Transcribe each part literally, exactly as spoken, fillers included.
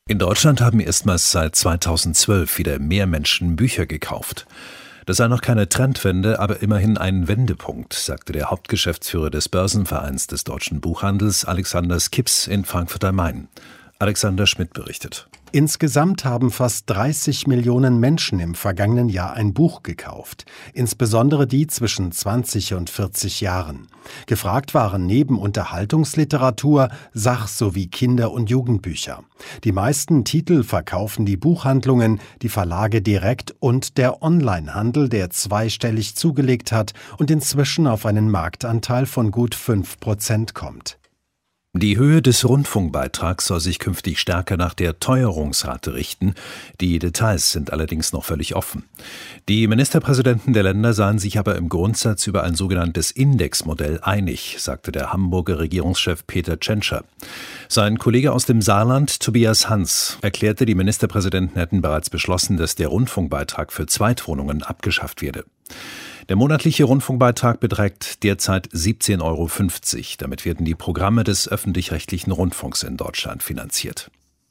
In Deutschland haben erstmals seit zweitausendzwölf wieder mehr Menschen Bücher gekauft. Das sei noch keine Trendwende, aber immerhin ein Wendepunkt, sagte der Hauptgeschäftsführer des Börsenvereins des deutschen Buchhandels, Alexander Skips, in Frankfurt am Main. Alexander Schmidt berichtet. Insgesamt haben fast dreißig Millionen Menschen im vergangenen Jahr ein Buch gekauft, insbesondere die zwischen zwanzig und vierzig Jahren. Gefragt waren neben Unterhaltungsliteratur Sach- sowie Kinder- und Jugendbücher. Die meisten Titel verkaufen die Buchhandlungen, die Verlage direkt und der Onlinehandel, der zweistellig zugelegt hat und inzwischen auf einen Marktanteil von gut fünf Prozent kommt. Die Höhe des Rundfunkbeitrags soll sich künftig stärker nach der Teuerungsrate richten. Die Details sind allerdings noch völlig offen. Die Ministerpräsidenten der Länder seien sich aber im Grundsatz über ein sogenanntes Indexmodell einig, sagte der Hamburger Regierungschef Peter Tschentscher. Sein Kollege aus dem Saarland, Tobias Hans, erklärte, die Ministerpräsidenten hätten bereits beschlossen, dass der Rundfunkbeitrag für Zweitwohnungen abgeschafft werde. Der monatliche Rundfunkbeitrag beträgt derzeit siebzehn Euro fünfzig. Damit werden die Programme des öffentlich-rechtlichen Rundfunks in Deutschland finanziert.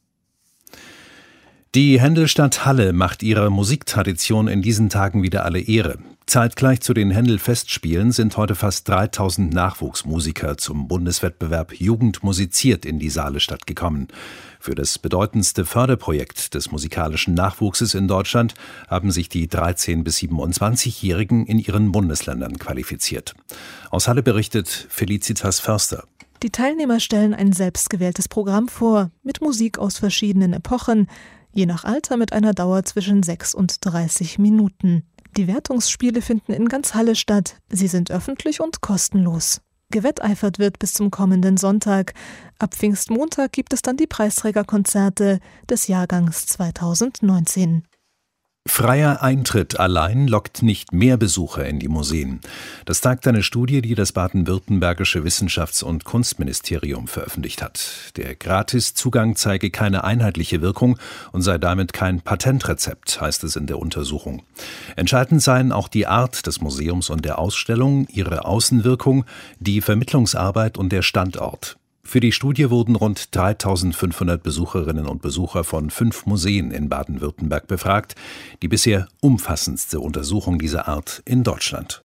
Die Händelstadt Halle macht ihrer Musiktradition in diesen Tagen wieder alle Ehre. Zeitgleich zu den Händel-Festspielen sind heute fast dreitausend Nachwuchsmusiker zum Bundeswettbewerb Jugend musiziert in die Saalestadt gekommen. Für das bedeutendste Förderprojekt des musikalischen Nachwuchses in Deutschland haben sich die dreizehn- bis siebenundzwanzigjährigen in ihren Bundesländern qualifiziert. Aus Halle berichtet Felicitas Förster. Die Teilnehmer stellen ein selbstgewähltes Programm vor, mit Musik aus verschiedenen Epochen, je nach Alter mit einer Dauer zwischen sechs und dreißig Minuten. Die Wertungsspiele finden in ganz Halle statt. Sie sind öffentlich und kostenlos. Gewetteifert wird bis zum kommenden Sonntag. Ab Pfingstmontag gibt es dann die Preisträgerkonzerte des Jahrgangs zweitausendneunzehn. Freier Eintritt allein lockt nicht mehr Besucher in die Museen. Das zeigt eine Studie, die das baden-württembergische Wissenschafts- und Kunstministerium veröffentlicht hat. Der Gratiszugang zeige keine einheitliche Wirkung und sei damit kein Patentrezept, heißt es in der Untersuchung. Entscheidend seien auch die Art des Museums und der Ausstellung, ihre Außenwirkung, die Vermittlungsarbeit und der Standort. Für die Studie wurden rund dreitausendfünfhundert Besucherinnen und Besucher von fünf Museen in Baden-Württemberg befragt, die bisher umfassendste Untersuchung dieser Art in Deutschland.